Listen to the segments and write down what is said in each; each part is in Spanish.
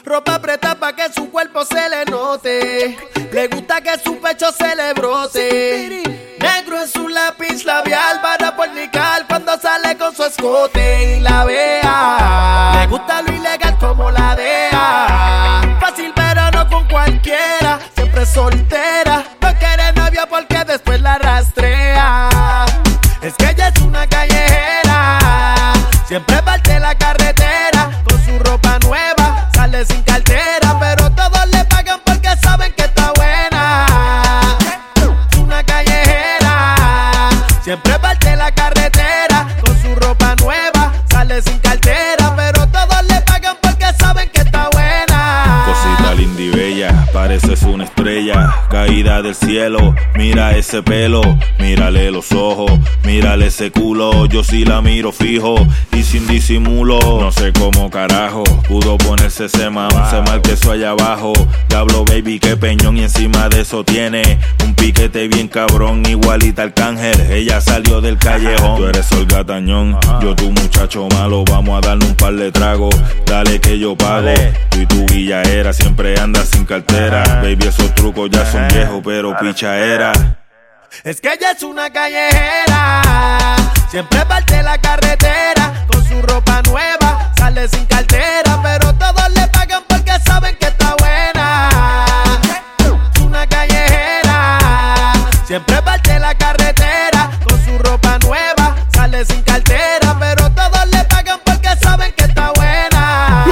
Ropa apretada pa' que su cuerpo se le note. Le gusta que su pecho se le brote. Negro en su lápiz labial para fornicar cuando sale con su escote y la vea. Le gusta lo ilegal como la DEA. Fácil pero no con cualquiera. Siempre soltera. No quiere novia porque después la rastrea. Es que ella es una callejera. Siempre parte la carretera con su ropa nueva. Sale sin cartera, pero todos le pagan porque saben que está buena. Es una callejera. Siempre parte la carretera con su ropa nueva. Sale sin cartera, pero todos le pagan porque saben que está buena. Cosita linda y bella, pareces una estrella caída del cielo. Mira ese pelo, mírale los ojos, mírale ese culo. Yo sí la miro fijo y sin disimulo. No sé cómo carajo pudo ponerse ese man, se mal que eso allá abajo. Diablo baby, qué peñón, y encima de eso tiene un piquete bien cabrón, igualita al Arcángel. Ella salió del callejón. Tú eres Olga Tañón, yo tu muchacho malo. Vamos a darle un par de tragos, dale que yo pago. Tú y tu guillaera siempre andas sin cartera. Baby, esos trucos ya son viejos, pero picha era. Es que ella es una callejera. Siempre parte la carretera con su ropa nueva. Sale sin cartera, pero todos le pagan porque saben que está buena. Es una callejera. Siempre parte la carretera con su ropa nueva. Sale sin cartera, pero todos le pagan porque saben que está buena.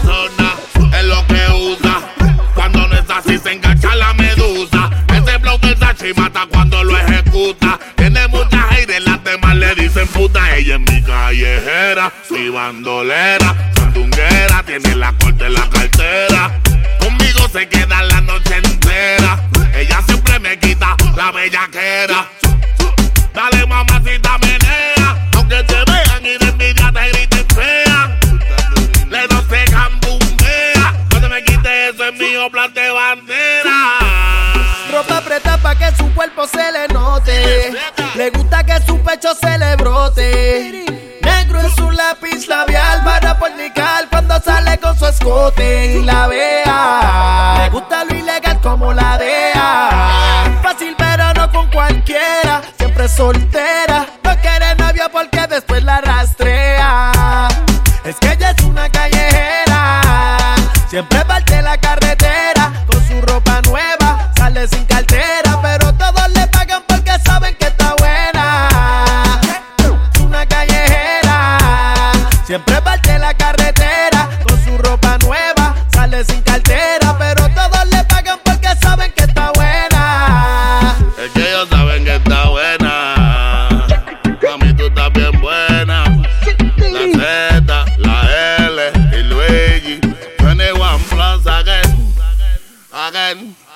Es lo que usa. Cuando no es así se engancha la medusa. Ese flow del Sachi mata cuando lo ejecuta. Tiene mucha aire, las demás le dicen puta. Ella es mi callejera, mi bandolera, sandunguera, tiene la corte en la cartera. Conmigo se queda la noche entera. Ella siempre me quita la bellaquera. Dale mamacita, menea. Aunque te vean y de envidia te griten fea. Le no se cambumbea. Cuando me quite eso es mío, plan de bandera. Ropa apretada pa' que su cuerpo se le note. Le gusta que su pecho se le brote. Negro en su lápiz labial para fornicar cuando sale con su escote y la vea. Le gusta lo ilegal como la DEA. Fácil pero no con cualquiera. Siempre soltera. No quiere novia porque después la rastrea. Es que ella es una callejera. Siempre parte la carretera con su ropa nueva. Sale sin cartera, pero todos le pagan porque saben que está buena. Es una callejera. Siempre parte la carretera con su ropa nueva. Sale sin cartera, pero todos le pagan porque saben que está buena. Es que ellos saben que está buena. Mami, tú estás bien buena. La Z, la L y Luigi. 21 plus again.